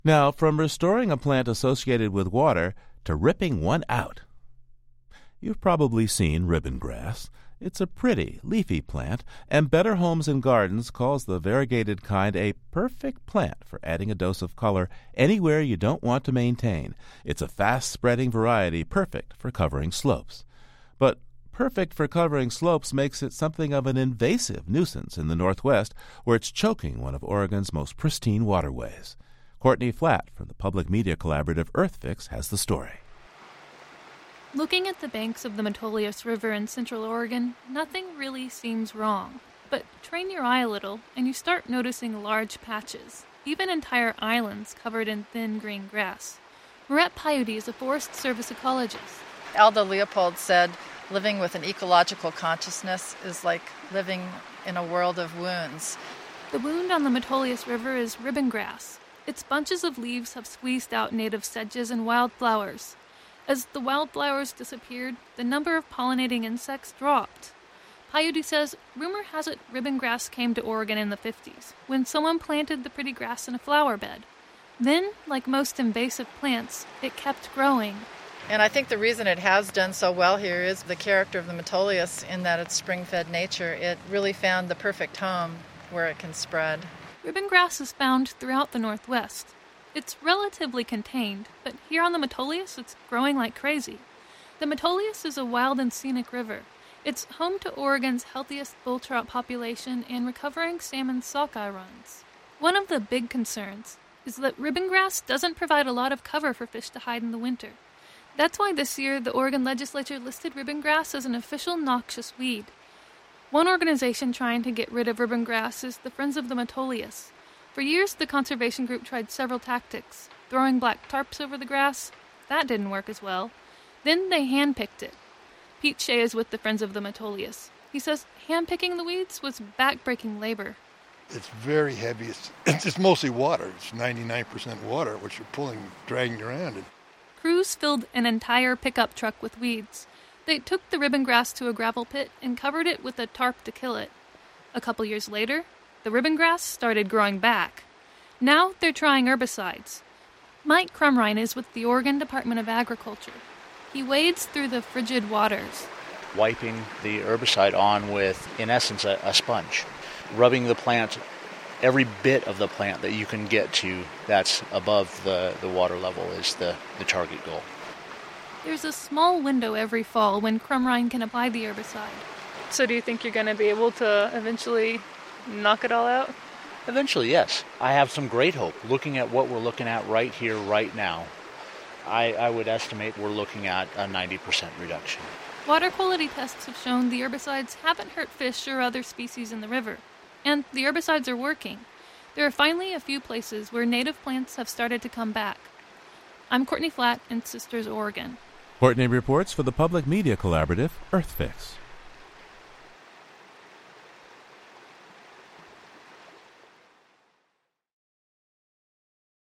Now, from restoring a plant associated with water to ripping one out. You've probably seen ribbon grass. It's a pretty, leafy plant, and Better Homes and Gardens calls the variegated kind a perfect plant for adding a dose of color anywhere you don't want to maintain. It's a fast-spreading variety perfect for covering slopes. But perfect for covering slopes makes it something of an invasive nuisance in the Northwest, where it's choking one of Oregon's most pristine waterways. Courtney Flatt from the public media collaborative EarthFix has the story. Looking at the banks of the Metolius River in central Oregon, nothing really seems wrong. But train your eye a little, and you start noticing large patches, even entire islands covered in thin green grass. Marette Paiute is a Forest Service ecologist. Aldo Leopold said, living with an ecological consciousness is like living in a world of wounds. The wound on the Metolius River is ribbon grass. Its bunches of leaves have squeezed out native sedges and wildflowers. As the wildflowers disappeared, the number of pollinating insects dropped. Paiute says, rumor has it ribbon grass came to Oregon in the 50s, when someone planted the pretty grass in a flower bed. Then, like most invasive plants, it kept growing. And I think the reason it has done so well here is the character of the Metolius in that it's spring-fed nature. It really found the perfect home where it can spread. Ribbon grass is found throughout the Northwest. It's relatively contained, but here on the Metolius, it's growing like crazy. The Metolius is a wild and scenic river. It's home to Oregon's healthiest bull trout population and recovering salmon sockeye runs. One of the big concerns is that ribbon grass doesn't provide a lot of cover for fish to hide in the winter. That's why this year the Oregon legislature listed ribbon grass as an official noxious weed. One organization trying to get rid of ribbon grass is the Friends of the Metolius. For years, the conservation group tried several tactics. Throwing black tarps over the grass, that didn't work as well. Then they hand-picked it. Pete Shea is with the Friends of the Metolius. He says hand-picking the weeds was back-breaking labor. It's very heavy. It's mostly water. It's 99% water, which you're pulling, dragging around. Crews filled an entire pickup truck with weeds. They took the ribbon grass to a gravel pit and covered it with a tarp to kill it. A couple years later, the ribbon grass started growing back. Now they're trying herbicides. Mike Crumrine is with the Oregon Department of Agriculture. He wades through the frigid waters, wiping the herbicide on with, in essence, a sponge, rubbing the plant, every bit of the plant that you can get to that's above the water level is the target goal. There's a small window every fall when Crumrine can apply the herbicide. So do you think you're going to be able to eventually knock it all out? Eventually, yes. I have some great hope. Looking at what we're looking at right here, right now, I would estimate we're looking at a 90% reduction. Water quality tests have shown the herbicides haven't hurt fish or other species in the river. And the herbicides are working. There are finally a few places where native plants have started to come back. I'm Courtney Flatt in Sisters, Oregon. Courtney reports for the public media collaborative EarthFix.